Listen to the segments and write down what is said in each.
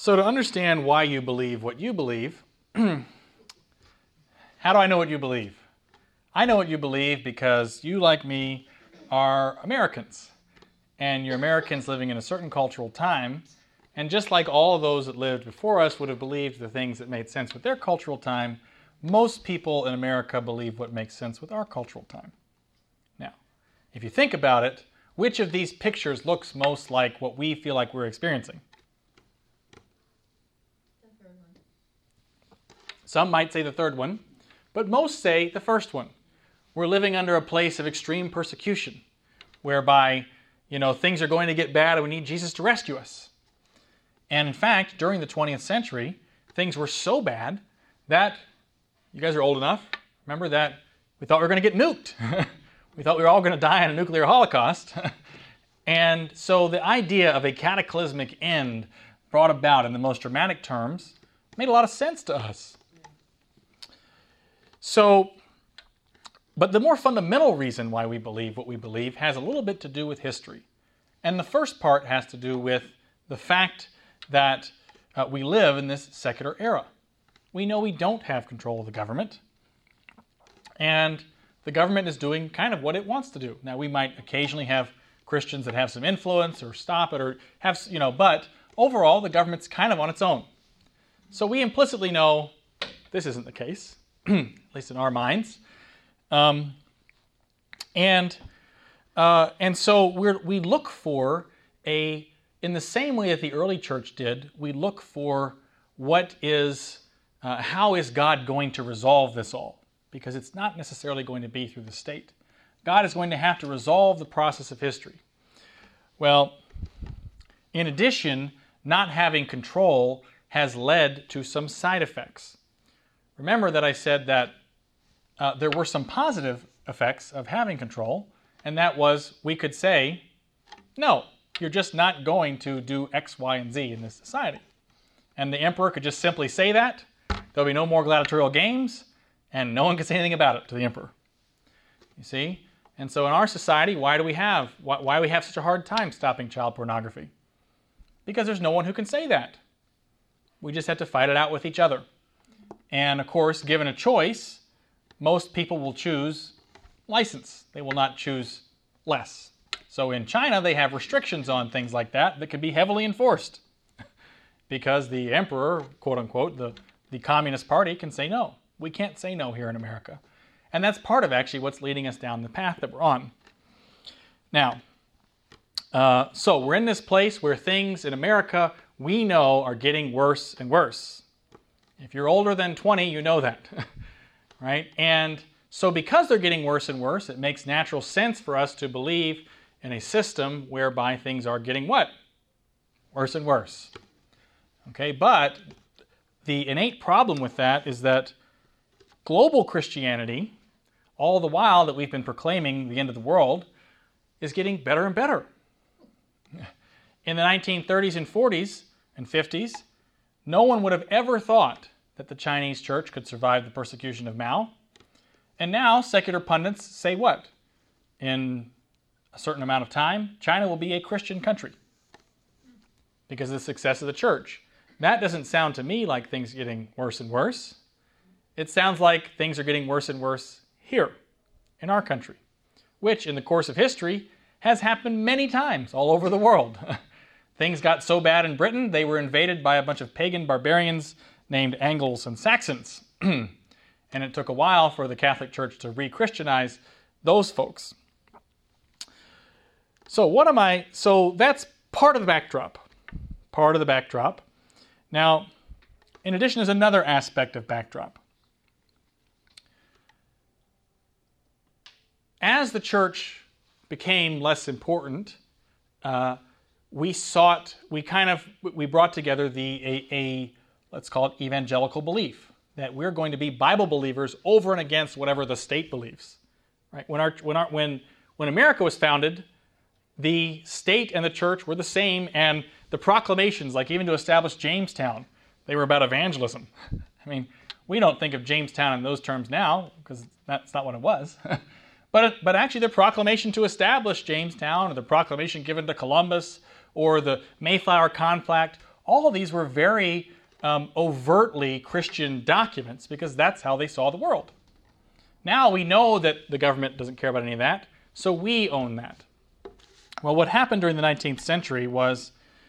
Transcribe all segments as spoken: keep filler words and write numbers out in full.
So to understand why you believe what you believe, how do I know what you believe? I know what you believe because you, like me, are Americans. And you're Americans living in a certain cultural time. And just like all of those that lived before us would have believed the things that made sense with their cultural time, most people in America believe what makes sense with our cultural time. Now, if you think about it, which of these pictures looks most like what we feel like we're experiencing? The third one. Some might say the third one, but most say the first one. We're living under a place of extreme persecution, whereby, you know, things are going to get bad and we need Jesus to rescue us. And in fact, during the twentieth century, things were so bad that, you guys are old enough, remember that we thought we were going to get nuked. We thought we were all going to die in a nuclear holocaust. And so the idea of a cataclysmic end brought about in the most dramatic terms made a lot of sense to us. So, but the more fundamental reason why we believe what we believe has a little bit to do with history. And the first part has to do with the fact that uh, we live in this secular era. We know we don't have control of the government. And the government is doing kind of what it wants to do. Now, we might occasionally have Christians that have some influence or stop it or have, you know, but overall, the government's kind of on its own. So we implicitly know this isn't the case, at least in our minds. Um, and uh, and so we're, we look for a, in the same way that the early church did, we look for what is, uh, how is God going to resolve this all? Because it's not necessarily going to be through the state. God is going to have to resolve the process of history. Well, in addition, not having control has led to some side effects. Remember that I said that uh, there were some positive effects of having control, and that was we could say, no, you're just not going to do X, Y, and Z in this society. And the emperor could just simply say that. There'll be no more gladiatorial games. And no one can say anything about it to the emperor. You see? And so in our society, why do we have why, why do we have such a hard time stopping child pornography? Because there's no one who can say that. We just have to fight it out with each other. And of course, given a choice, most people will choose license. They will not choose less. So in China, they have restrictions on things like that that can be heavily enforced. Because the emperor, quote unquote, the, the Communist Party can say no. We can't say no here in America. And that's part of actually what's leading us down the path that we're on. Now, uh, so we're in this place where things in America we know are getting worse and worse. If you're older than twenty, you know that, right? And so because they're getting worse and worse, it makes natural sense for us to believe in a system whereby things are getting what? Worse and worse. Okay, but the innate problem with that is that global Christianity, all the while that we've been proclaiming the end of the world, is getting better and better. In the nineteen thirties and forties and fifties, no one would have ever thought that the Chinese church could survive the persecution of Mao. And now secular pundits say what? In a certain amount of time, China will be a Christian country because of the success of the church. That doesn't sound to me like things are getting worse and worse. It sounds like things are getting worse and worse here in our country, which in the course of history has happened many times all over the world. Things got so bad in Britain, they were invaded by a bunch of pagan barbarians named Angles and Saxons. And it took a while for the Catholic Church to re-Christianize those folks. So what am I, so that's part of the backdrop. Part of the backdrop. Now, in addition, there's another aspect of backdrop. As the church became less important, uh, we sought, we kind of, we brought together the, a, a, let's call it evangelical belief, that we're going to be Bible believers over and against whatever the state believes. Right? When, our, when, our, when, when America was founded, the state and the church were the same, and the proclamations, like even to establish Jamestown, they were about evangelism. I mean, we don't think of Jamestown in those terms now, because that's not what it was. But, but actually the proclamation to establish Jamestown, or the proclamation given to Columbus, or the Mayflower Compact, All of these were very um, overtly Christian documents because that's how they saw the world. Now we know that the government doesn't care about any of that, so we own that. Well, what happened during the nineteenth century was,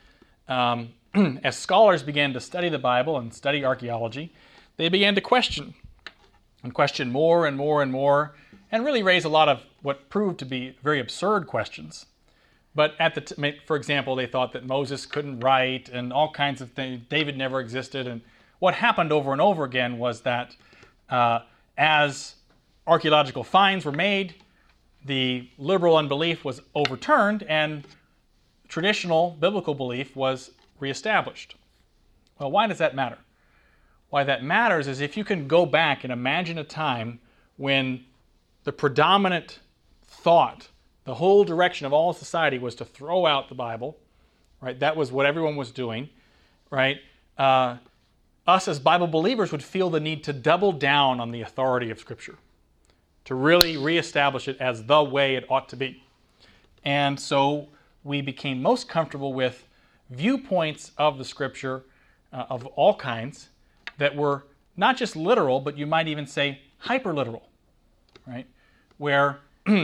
um, as scholars began to study the Bible and study archaeology, they began to question, and question more and more and more, and really raise a lot of what proved to be very absurd questions. But at the t- for example, they thought that Moses couldn't write and all kinds of things. David never existed. And what happened over and over again was that uh, as archaeological finds were made, the liberal unbelief was overturned and traditional biblical belief was reestablished. Well, why does that matter? Why that matters is if you can go back and imagine a time when the predominant thought, the whole direction of all society was to throw out the Bible, right? That was what everyone was doing, right? Uh, us as Bible believers would feel the need to double down on the authority of Scripture, to really reestablish it as the way it ought to be. And so we became most comfortable with viewpoints of the Scripture uh, of all kinds that were not just literal, but you might even say hyperliteral, right? Where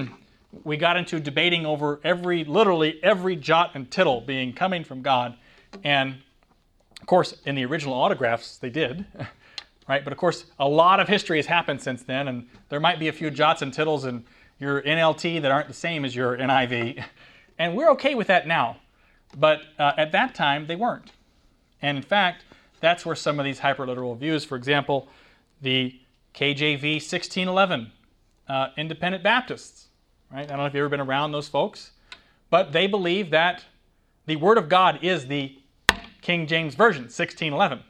we got into debating over every, literally every jot and tittle being coming from God. And of course, in the original autographs, they did, right? But of course, a lot of history has happened since then, and there might be a few jots and tittles in your N L T that aren't the same as your N I V. And we're okay with that now. But uh, at that time, they weren't. And in fact, that's where some of these hyperliteral views, for example, the K J V sixteen eleven, uh, Independent Baptists, right? I don't know if you've ever been around those folks, but they believe that the Word of God is the King James Version, sixteen eleven.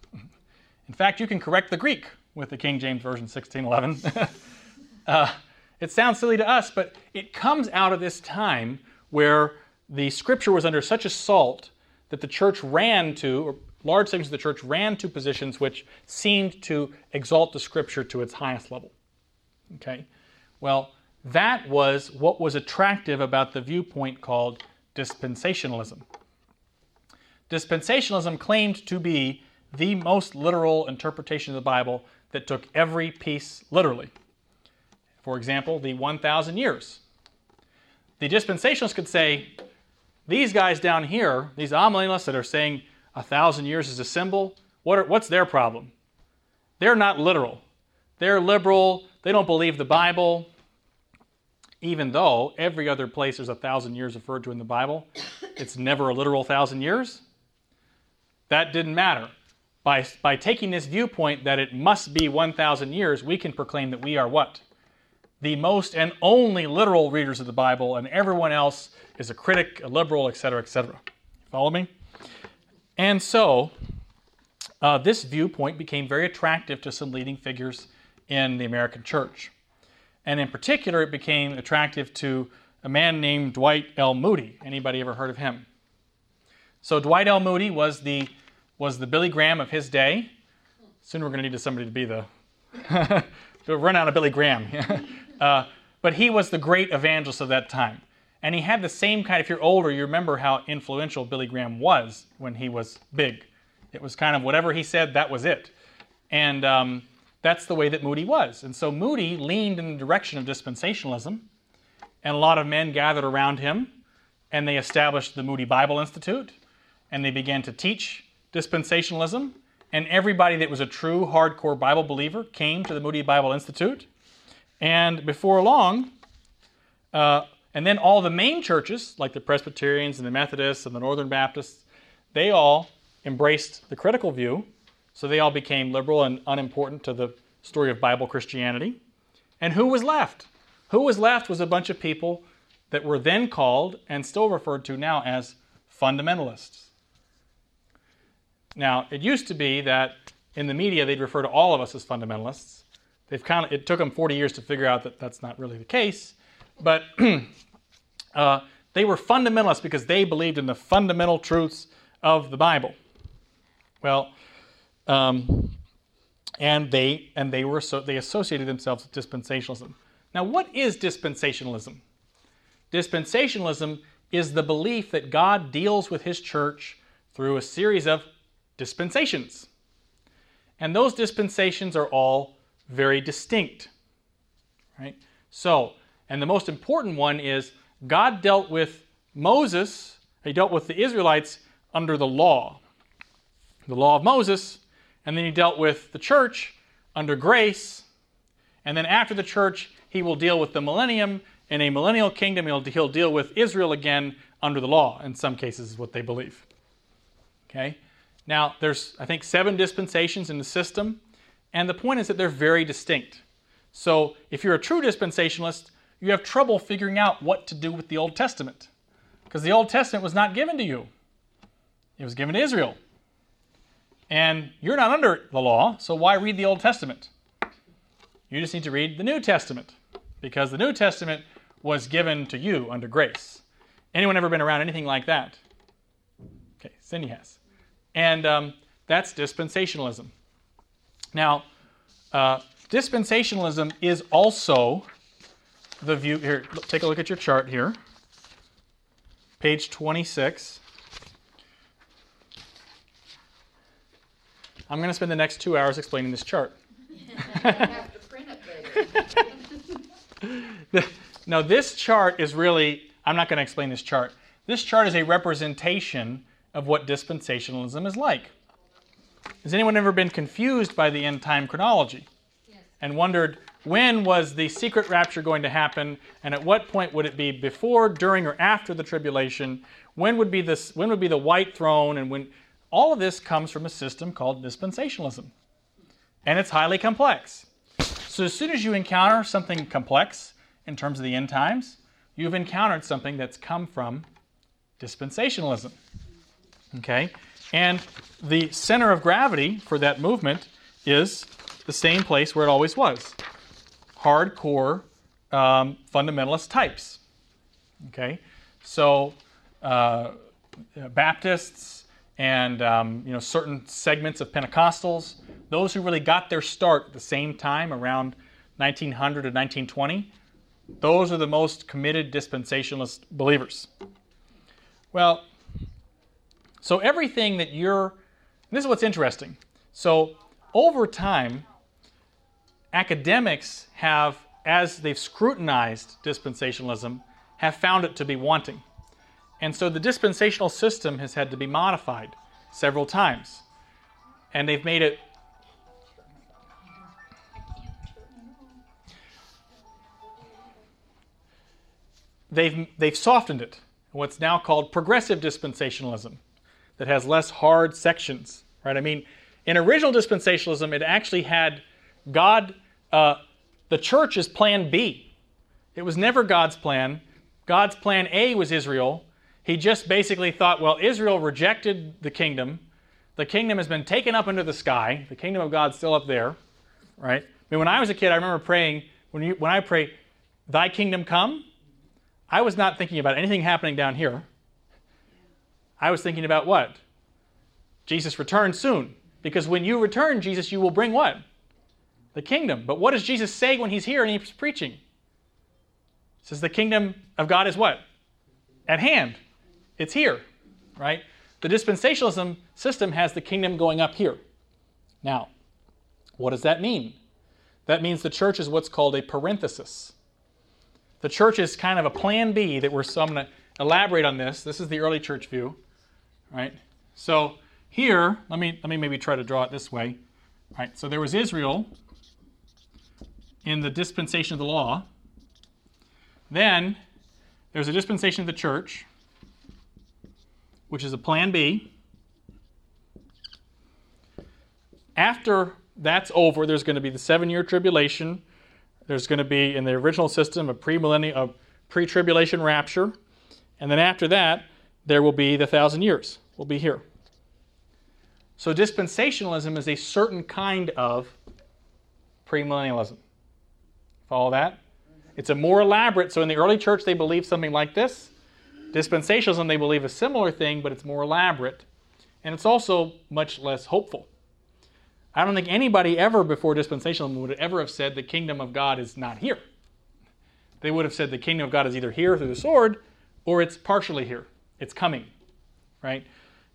In fact, you can correct the Greek with the King James Version, sixteen eleven. uh, it sounds silly to us, but it comes out of this time where the Scripture was under such assault that the church ran to, or large sections of the church ran to positions which seemed to exalt the Scripture to its highest level. Okay? Well, that was what was attractive about the viewpoint called dispensationalism. Dispensationalism claimed to be the most literal interpretation of the Bible that took every piece literally. For example, the one thousand years. The dispensationalists could say, these guys down here, these amillennialists that are saying a thousand years is a symbol, what are, what's their problem? They're not literal. They're liberal. They don't believe the Bible. Even though every other place there's a thousand years referred to in the Bible, it's never a literal thousand years. That didn't matter. By, by taking this viewpoint that it must be one thousand years, we can proclaim that we are what? The most and only literal readers of the Bible, and everyone else is a critic, a liberal, et cetera, et cetera. Follow me? And so, uh, this viewpoint became very attractive to some leading figures in the American church. And in particular, it became attractive to a man named Dwight L. Moody. Anybody ever heard of him? So Dwight L. Moody was the was the Billy Graham of his day. Soon we're going to need somebody to be the to run out of Billy Graham. uh, but he was the great evangelist of that time. And he had the same kind, if you're older, you remember how influential Billy Graham was when he was big. It was kind of whatever he said, that was it. And um, that's the way that Moody was. And so Moody leaned in the direction of dispensationalism, and a lot of men gathered around him, and they established the Moody Bible Institute, and they began to teach dispensationalism, and everybody that was a true hardcore Bible believer came to the Moody Bible Institute. And before long, uh, and then all the main churches, like the Presbyterians and the Methodists and the Northern Baptists, they all embraced the critical view, so they all became liberal and unimportant to the story of Bible Christianity. And who was left? Who was left was a bunch of people that were then called, and still referred to now, as fundamentalists. Now, it used to be that in the media they'd refer to all of us as fundamentalists. They've kind of, it took them forty years to figure out that that's not really the case, but uh, they were fundamentalists because they believed in the fundamental truths of the Bible. Well, um, and they and they were so they associated themselves with dispensationalism. Now, what is dispensationalism? Dispensationalism is the belief that God deals with His church through a series of dispensations. And those dispensations are all very distinct. Right? So, and the most important one is God dealt with Moses, he dealt with the Israelites under the law, the law of Moses, and then he dealt with the church under grace, and then after the church, he will deal with the millennium. In a millennial kingdom, he'll, he'll deal with Israel again under the law, in some cases is what they believe. Okay? Now, there's, I think, seven dispensations in the system, and the point is that they're very distinct. So, if you're a true dispensationalist, you have trouble figuring out what to do with the Old Testament, because the Old Testament was not given to you. It was given to Israel. And you're not under the law, so why read the Old Testament? You just need to read the New Testament, because the New Testament was given to you under grace. Anyone ever been around anything like that? Okay, Cindy has. And um, that's dispensationalism. Now, uh, dispensationalism is also the view. Here, take a look at your chart here. Page twenty-six. I'm going to spend the next two hours explaining this chart. Have to print it later. Now, this chart is really, I'm not going to explain this chart. This chart is a representation of what dispensationalism is like. Has anyone ever been confused by the end time chronology? Yes. And wondered, when was the secret rapture going to happen, and at what point would it be, before, during, or after the tribulation? When would be this? When would be the white throne? And when all of this comes from a system called dispensationalism, and it's highly complex. So as soon as you encounter something complex in terms of the end times, you've encountered something that's come from dispensationalism. Okay, and the center of gravity for that movement is the same place where it always was. Hardcore um, fundamentalist types. Okay, so uh, Baptists and um, you know certain segments of Pentecostals, those who really got their start at the same time around nineteen hundred to nineteen twenty, those are the most committed dispensationalist believers. Well, so everything that you're, this is what's interesting. So over time, academics have, as they've scrutinized dispensationalism, have found it to be wanting. And so the dispensational system has had to be modified several times. And they've made it they've they've softened it. What's now called progressive dispensationalism, that has less hard sections, right? I mean, in original dispensationalism, it actually had God, uh, the church's plan B. It was never God's plan. God's plan A was Israel. He just basically thought, well, Israel rejected the kingdom. The kingdom has been taken up into the sky. The kingdom of God's still up there, right? I mean, when I was a kid, I remember praying, when you when I pray, thy kingdom come, I was not thinking about anything happening down here. I was thinking about what? Jesus returns soon. Because when you return, Jesus, you will bring what? The kingdom. But what does Jesus say when he's here and he's preaching? He says the kingdom of God is what? At hand. It's here, right? The dispensationalism system has the kingdom going up here. Now, what does that mean? That means the church is what's called a parenthesis. The church is kind of a plan B that we're, so I'm going to elaborate on this. This is the early church view, right? So here, let me let me maybe try to draw it this way. Right? So there was Israel in the dispensation of the law. Then there's a dispensation of the church, which is a plan B. After that's over, there's going to be the seven-year tribulation. There's going to be, in the original system, a pre-millennial, a pre-tribulation rapture. And then after that, there will be the thousand years. We'll be here. So dispensationalism is a certain kind of premillennialism. Follow that? It's a more elaborate, so in the early church they believed something like this. Dispensationalism, they believe a similar thing, but it's more elaborate. And it's also much less hopeful. I don't think anybody ever before dispensationalism would ever have said the kingdom of God is not here. They would have said the kingdom of God is either here through the sword, or it's partially here. It's coming, right?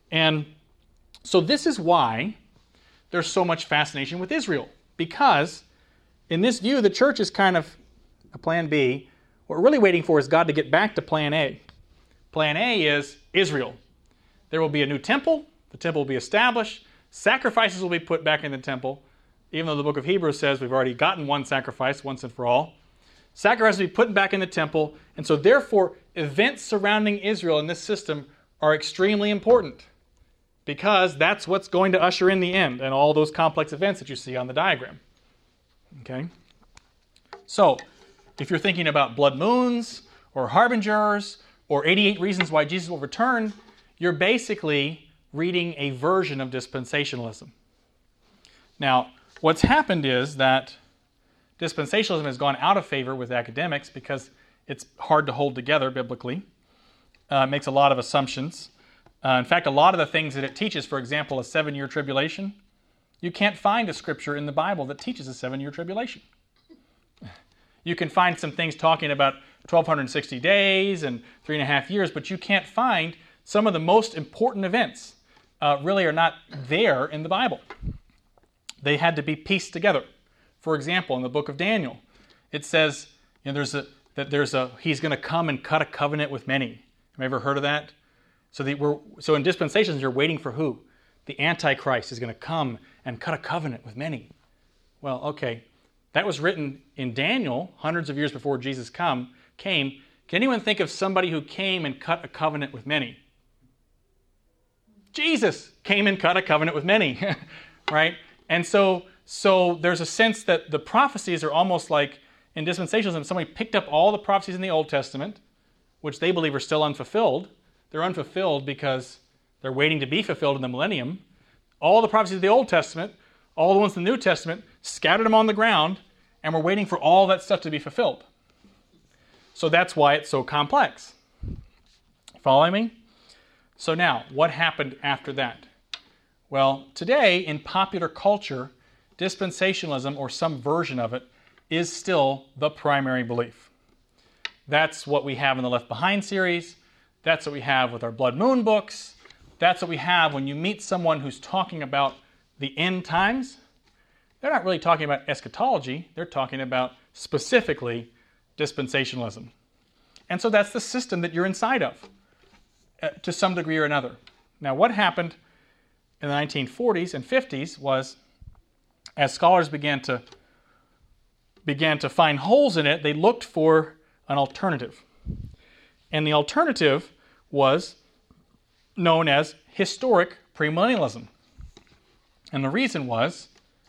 And so this is why there's so much fascination with Israel, because in this view, the church is kind of a plan B. What we're really waiting for is God to get back to plan A. Plan A is Israel. There will be a new temple. The temple will be established. Sacrifices will be put back in the temple, even though the book of Hebrews says we've already gotten one sacrifice once and for all. Sacrifices will be put back in the temple, and so therefore events surrounding Israel in this system are extremely important, because that's what's going to usher in the end and all those complex events that you see on the diagram. Okay? So, if you're thinking about blood moons or harbingers or eighty-eight reasons why Jesus will return, you're basically reading a version of dispensationalism. Now, what's happened is that dispensationalism has gone out of favor with academics because it's hard to hold together biblically. Uh, it makes a lot of assumptions. Uh, in fact, a lot of the things that it teaches, for example, a seven-year tribulation, you can't find a scripture in the Bible that teaches a seven-year tribulation. You can find some things talking about twelve sixty days and three and a half years, but you can't find some of the most important events uh, really are not there in the Bible. They had to be pieced together. For example, in the book of Daniel, it says you know, there's a, that there's a he's going to come and cut a covenant with many. Have you ever heard of that? So, the, we're, so in dispensations, you're waiting for who? The Antichrist is going to come and cut a covenant with many. Well, okay, that was written in Daniel hundreds of years before Jesus come came. Can anyone think of somebody who came and cut a covenant with many? Jesus came and cut a covenant with many, right? And so, so there's a sense that the prophecies are almost like, in dispensationalism, somebody picked up all the prophecies in the Old Testament, which they believe are still unfulfilled. They're unfulfilled because they're waiting to be fulfilled in the millennium. All the prophecies of the Old Testament, all the ones in the New Testament, scattered them on the ground, and we're waiting for all that stuff to be fulfilled. So that's why it's so complex. Following me? So now, what happened after that? Well, today in popular culture, dispensationalism, or some version of it, is still the primary belief. That's what we have in the Left Behind series. That's what we have with our Blood Moon books. That's what we have when you meet someone who's talking about the end times. They're not really talking about eschatology. They're talking about specifically dispensationalism. And so that's the system that you're inside of, uh, to some degree or another. Now, what happened in the nineteen forties and fifties was, as scholars began to began to find holes in it, they looked for an alternative. And the alternative was known as historic premillennialism. And the reason was,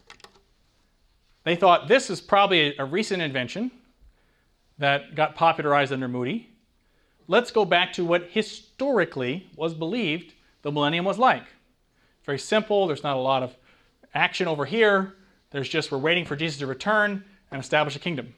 they thought this is probably a, a recent invention that got popularized under Moody. Let's go back to what historically was believed the millennium was like. Very simple. There's not a lot of action over here. There's just we're waiting for Jesus to return and establish a kingdom.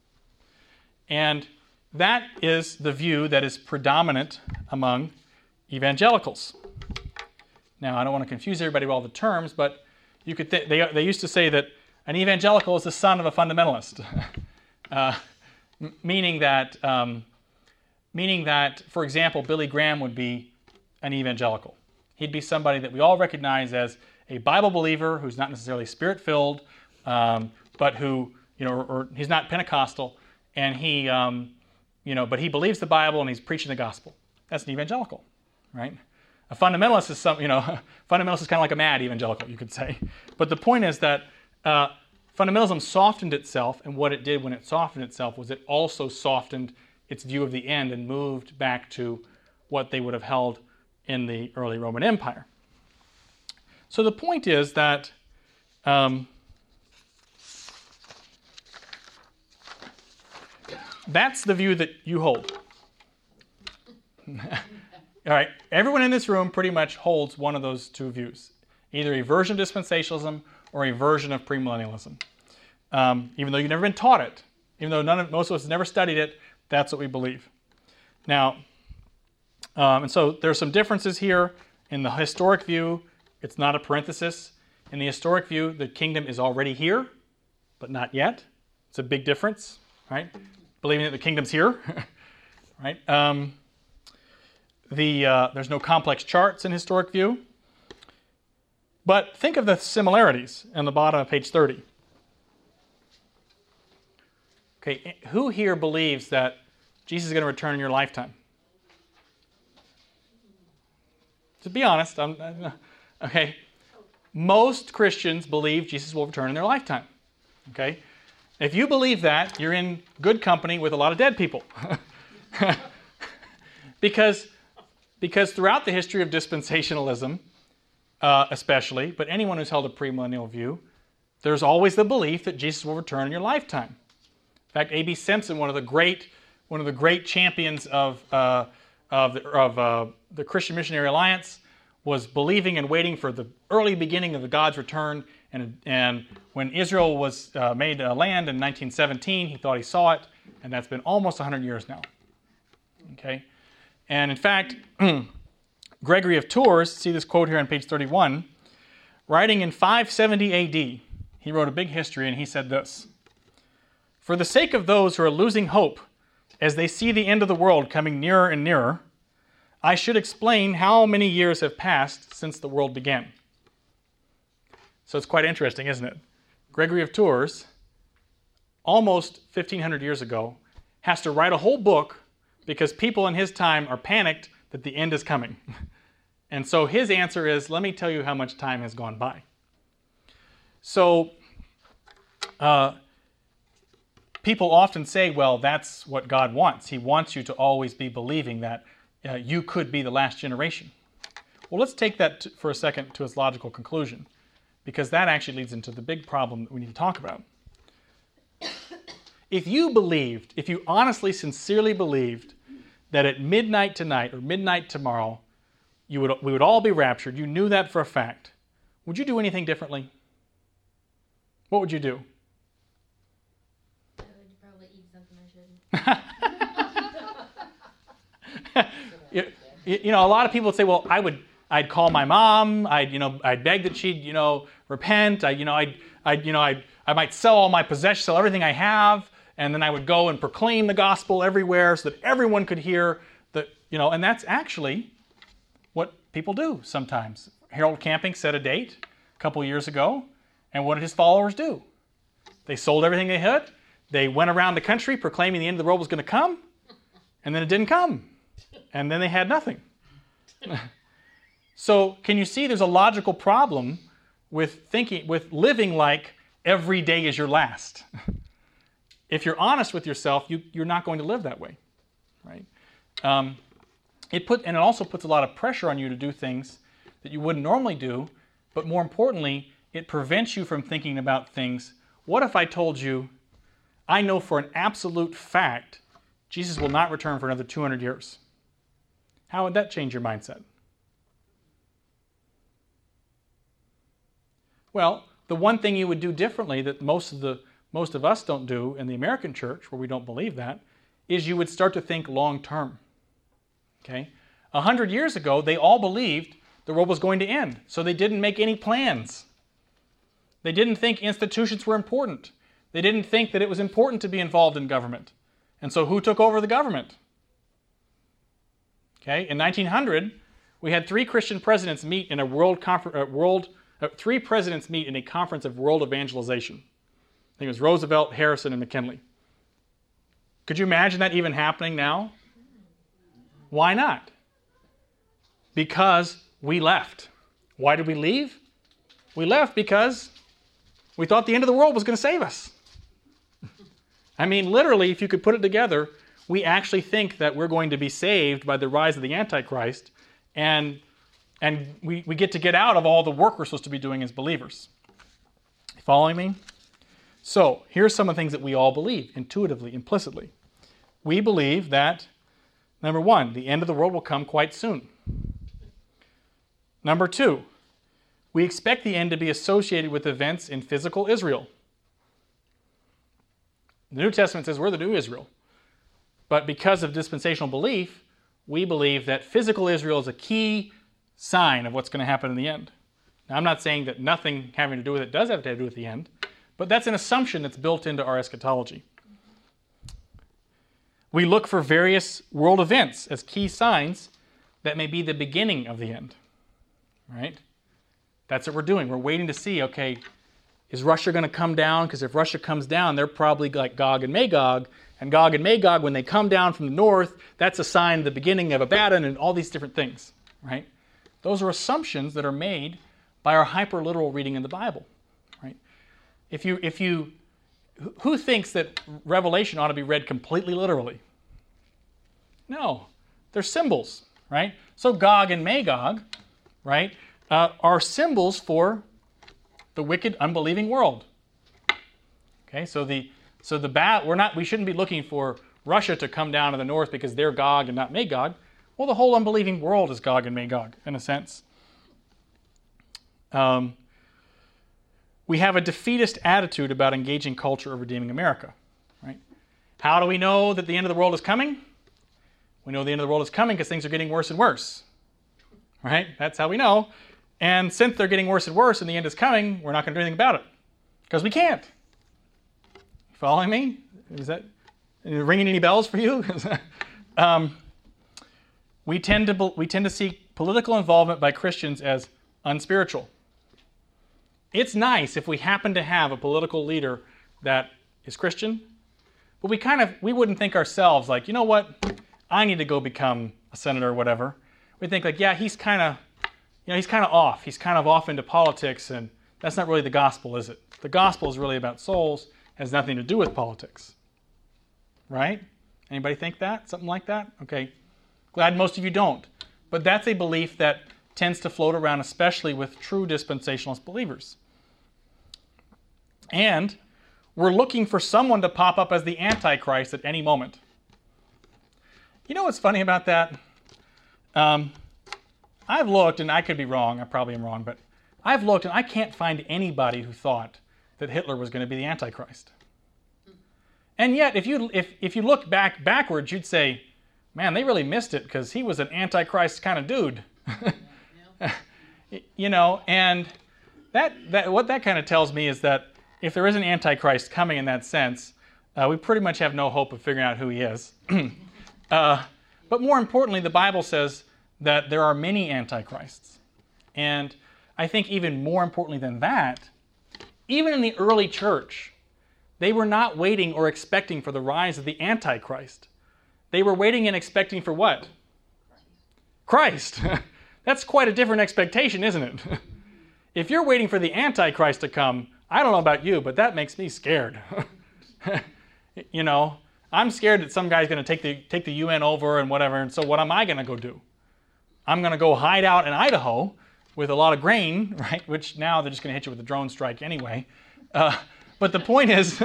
And that is the view that is predominant among evangelicals. Now, I don't want to confuse everybody with all the terms, but you could th- they, they used to say that an evangelical is the son of a fundamentalist, uh, m- meaning that, um, meaning that, for example, Billy Graham would be an evangelical. He'd be somebody that we all recognize as a Bible believer who's not necessarily Spirit-filled, um, but who, you know, or, or he's not Pentecostal, and he, um, you know, but he believes the Bible and he's preaching the gospel. That's an evangelical, right? A fundamentalist is some, you know, fundamentalist is kind of like a mad evangelical, you could say. But the point is that uh, fundamentalism softened itself, and what it did when it softened itself was it also softened its view of the end and moved back to what they would have held in the early Roman Empire. So the point is that um, that's the view that you hold. All right, everyone in this room pretty much holds one of those two views, either a version of dispensationalism or a version of premillennialism. Um, even though you've never been taught it, even though none of, most of us have never studied it, that's what we believe. Now, um, and so there's some differences here. In the historic view, it's not a parenthesis. In the historic view, the kingdom is already here, but not yet. It's a big difference, right? Believing that the kingdom's here, right? Um, The, uh, there's no complex charts in historic view. But think of the similarities on the bottom of page thirty. Okay, who here believes that Jesus is going to return in your lifetime? To be honest, I'm, okay, most Christians believe Jesus will return in their lifetime. Okay, if you believe that, you're in good company with a lot of dead people. because, because throughout the history of dispensationalism, uh, especially, but anyone who's held a premillennial view, there's always the belief that Jesus will return in your lifetime. In fact, A B Simpson, one of the great, one of the great champions of uh, of, the, of uh, the Christian Missionary Alliance, was believing and waiting for the early beginning of the God's return. And and when Israel was uh, made a land in nineteen seventeen, he thought he saw it, and that's been almost one hundred years now. Okay, and in fact, Gregory of Tours, see this quote here on page thirty-one, writing in five seventy A D, he wrote a big history, and he said this: "For the sake of those who are losing hope as they see the end of the world coming nearer and nearer, I should explain how many years have passed since the world began." So it's quite interesting, isn't it? Gregory of Tours, almost fifteen hundred years ago, has to write a whole book because people in his time are panicked that the end is coming. And so his answer is, let me tell you how much time has gone by. So uh, people often say, well, that's what God wants. He wants you to always be believing that uh, you could be the last generation. Well, let's take that t- for a second to its logical conclusion, because that actually leads into the big problem that we need to talk about. If you believed, if you honestly, sincerely believed that at midnight tonight or midnight tomorrow, you would, we would all be raptured, you knew that for a fact, would you do anything differently? What would you do? I would probably eat something I shouldn't. you, you know, a lot of people would say, well, I would, I'd call my mom, I'd, you know, I'd beg that she'd, you know, repent, I, you know, I'd, I'd, you know, I'd, I might sell all my possessions, sell everything I have, and then I would go and proclaim the gospel everywhere so that everyone could hear that, you know, and that's actually what people do sometimes. Harold Camping set a date a couple years ago, and what did his followers do? They sold everything they had, they went around the country proclaiming the end of the world was going to come, and then it didn't come, and then they had nothing. So can you see there's a logical problem with thinking, with living like every day is your last? If you're honest with yourself, you, you're not going to live that way, right? Um, it put, and it also puts a lot of pressure on you to do things that you wouldn't normally do, but more importantly, it prevents you from thinking about things. What if I told you, I know for an absolute fact, Jesus will not return for another two hundred years? How would that change your mindset? Well, the one thing you would do differently that most of the most of us don't do in the American church, where we don't believe that, is you would start to think long term. Okay? A hundred years ago, they all believed the world was going to end, so they didn't make any plans. They didn't think institutions were important. They didn't think that it was important to be involved in government. And so who took over the government? Okay? In nineteen hundred, we had three Christian presidents meet in a world confer- uh, world uh, three presidents meet in a conference of world evangelization. I think it was Roosevelt, Harrison, and McKinley. Could you imagine that even happening now? Why not? Because we left. Why did we leave? We left because we thought the end of the world was going to save us. I mean, literally, if you could put it together, we actually think that we're going to be saved by the rise of the Antichrist, and, and we, we get to get out of all the work we're supposed to be doing as believers. Following me? So, here's some of the things that we all believe, intuitively, implicitly. We believe that, number one, the end of the world will come quite soon. Number two, we expect the end to be associated with events in physical Israel. The New Testament says we're the new Israel. But because of dispensational belief, we believe that physical Israel is a key sign of what's going to happen in the end. Now, I'm not saying that nothing having to do with it does have to do with the end, but that's an assumption that's built into our eschatology. We look for various world events as key signs that may be the beginning of the end, right? That's what we're doing. We're waiting to see, okay, is Russia going to come down? Because if Russia comes down, they're probably like Gog and Magog. And Gog and Magog, when they come down from the north, that's a sign of the beginning of Abaddon and all these different things, right? Those are assumptions that are made by our hyper-literal reading in the Bible, right? If you, if you, who thinks that Revelation ought to be read completely literally? No, they're symbols, right? So Gog and Magog, right, uh, are symbols for the wicked, unbelieving world. Okay, so the so the bat we're not we shouldn't be looking for Russia to come down to the north because they're Gog and not Magog. Well, the whole unbelieving world is Gog and Magog in a sense. Um, we have a defeatist attitude about engaging culture of redeeming America, right? How do we know that the end of the world is coming? We know the end of the world is coming because things are getting worse and worse, right? That's how we know. And since they're getting worse and worse and the end is coming, we're not going to do anything about it because we can't. Following me? Is that ringing any bells for you? um, we tend to we tend to see political involvement by Christians as unspiritual. It's nice if we happen to have a political leader that is Christian, but we kind of we wouldn't think ourselves like, you know what, I need to go become a senator or whatever. We think like, yeah, he's kind of You know, he's kind of off. He's kind of off into politics, and that's not really the gospel, is it? The gospel is really about souls, has nothing to do with politics. Right? Anybody think that? Something like that? Okay. Glad most of you don't. But that's a belief that tends to float around, especially with true dispensationalist believers. And we're looking for someone to pop up as the Antichrist at any moment. You know what's funny about that? Um... I've looked, and I could be wrong, I probably am wrong, but I've looked and I can't find anybody who thought that Hitler was going to be the Antichrist. And yet, if you if, if you look back backwards, you'd say, man, they really missed it because he was an Antichrist kind of dude. Yeah, yeah. You know, and that, that what that kind of tells me is that if there is an Antichrist coming in that sense, uh, we pretty much have no hope of figuring out who he is. uh, but more importantly, the Bible says that there are many antichrists. And I think even more importantly than that, even in the early church, they were not waiting or expecting for the rise of the Antichrist. They were waiting and expecting for what? Christ. That's quite a different expectation, isn't it? If you're waiting for the Antichrist to come, I don't know about you, but that makes me scared. You know, I'm scared that some guy's going to take the take the U N over and whatever, and so what am I going to go do? I'm going to go hide out in Idaho with a lot of grain, right? Which now they're just going to hit you with a drone strike anyway. Uh, but the point is,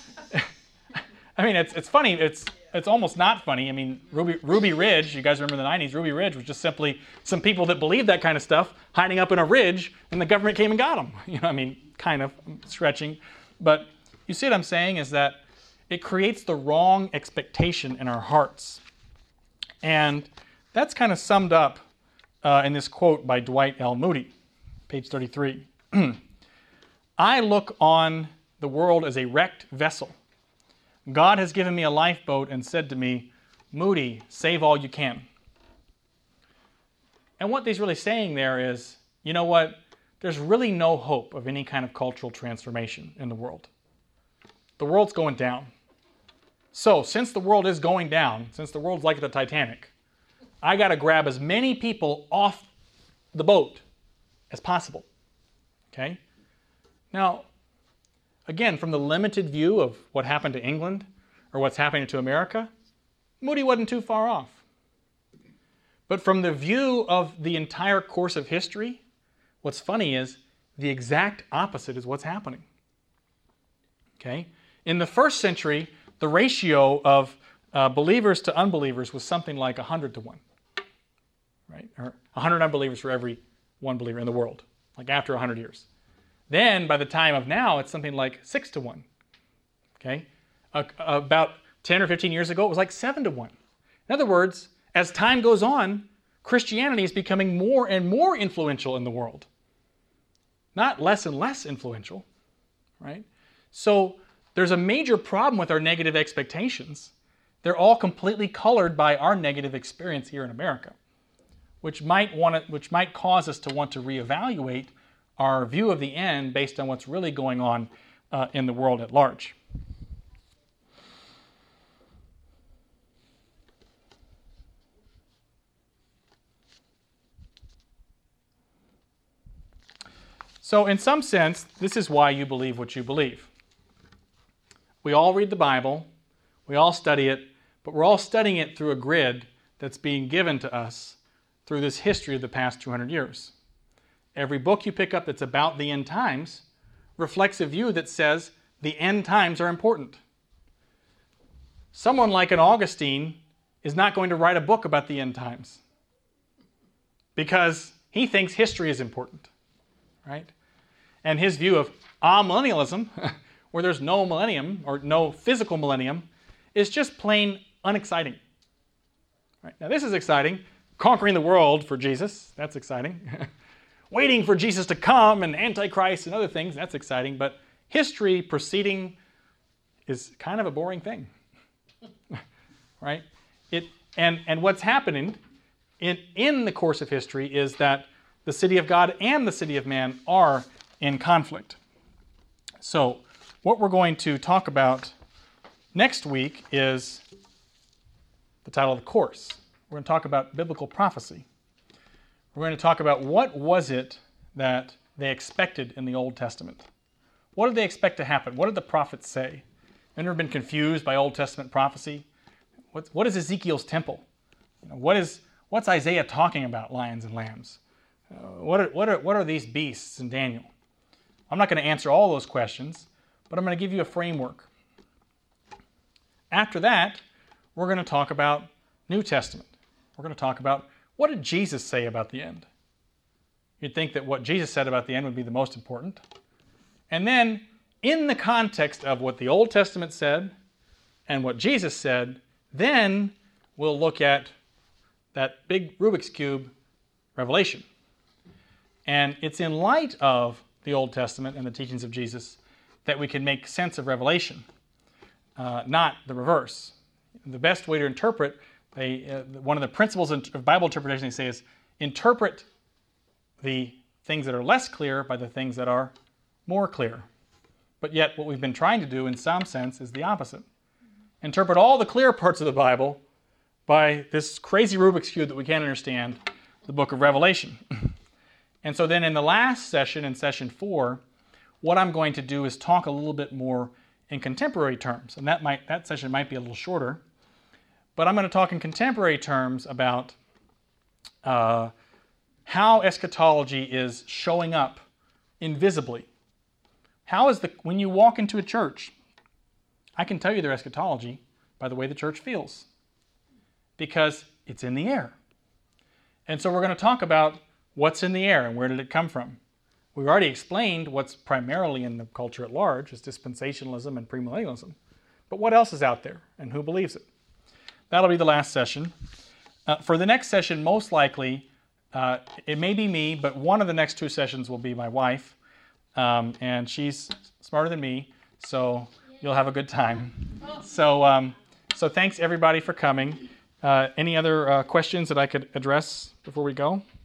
I mean, it's it's funny. It's it's almost not funny. I mean, Ruby Ruby Ridge. You guys remember the nineties? Ruby Ridge was just simply some people that believed that kind of stuff hiding up in a ridge, and the government came and got them. You know, I mean, kind of stretching, but you see what I'm saying is that it creates the wrong expectation in our hearts, and that's kind of summed up uh, in this quote by Dwight L. Moody, page thirty-three. I look on the world as a wrecked vessel. God has given me a lifeboat and said to me, Moody, save all you can. And what he's really saying there is, you know what? There's really no hope of any kind of cultural transformation in the world. The world's going down. So, since the world is going down, since the world's like the Titanic, I got to grab as many people off the boat as possible. Okay? Now, again, from the limited view of what happened to England or what's happening to America, Moody wasn't too far off. But from the view of the entire course of history, what's funny is the exact opposite is what's happening. Okay? In the first century, the ratio of uh, believers to unbelievers was something like one hundred to one. Right? Or one hundred unbelievers for every one believer in the world, like after one hundred years. Then, by the time of now, it's something like six to one. Okay? Uh, about ten or fifteen years ago, it was like seven to one. In other words, as time goes on, Christianity is becoming more and more influential in the world. Not less and less influential, right? So there's a major problem with our negative expectations. They're all completely colored by our negative experience here in America. which might want to, which might cause us to want to reevaluate our view of the end based on what's really going on uh, in the world at large. So in some sense, this is why you believe what you believe. We all read the Bible, we all study it, but we're all studying it through a grid that's being given to us through this history of the past two hundred years. Every book you pick up that's about the end times reflects a view that says the end times are important. Someone like an Augustine is not going to write a book about the end times because he thinks history is important, right? And his view of amillennialism, where there's no millennium or no physical millennium, is just plain unexciting. Right? Now this is exciting. Conquering the world for Jesus, that's exciting. Waiting for Jesus to come and Antichrist and other things, that's exciting. But history proceeding is kind of a boring thing. Right? It and, and what's happening in, in the course of history is that the city of God and the city of man are in conflict. So what we're going to talk about next week is the title of the course. We're going to talk about biblical prophecy. We're going to talk about what was it that they expected in the Old Testament. What did they expect to happen? What did the prophets say? Have you ever been confused by Old Testament prophecy? What's, what is Ezekiel's temple? You know, what is what's Isaiah talking about, lions and lambs? Uh, what, are, what, are, what are these beasts in Daniel? I'm not going to answer all those questions, but I'm going to give you a framework. After that, we're going to talk about New Testament. We're going to talk about what did Jesus say about the end. You'd think that what Jesus said about the end would be the most important. And then, in the context of what the Old Testament said and what Jesus said, then we'll look at that big Rubik's Cube, Revelation. And it's in light of the Old Testament and the teachings of Jesus that we can make sense of Revelation, uh, not the reverse. The best way to interpret, they, uh, one of the principles of Bible interpretation they say is interpret the things that are less clear by the things that are more clear. But yet what we've been trying to do in some sense is the opposite. Interpret all the clear parts of the Bible by this crazy Rubik's Cube that we can't understand, the book of Revelation. And so then in the last session, in session four, what I'm going to do is talk a little bit more in contemporary terms. And that might that session might be a little shorter. But I'm going to talk in contemporary terms about uh, how eschatology is showing up invisibly. How is the when you walk into a church, I can tell you their eschatology by the way the church feels. Because it's in the air. And so we're going to talk about what's in the air and where did it come from. We've already explained what's primarily in the culture at large is dispensationalism and premillennialism. But what else is out there and who believes it? That'll be the last session. Uh, for the next session, most likely, uh, it may be me, but one of the next two sessions will be my wife. Um, and she's smarter than me, so you'll have a good time. So, um, so thanks everybody for coming. Uh, any other uh, questions that I could address before we go?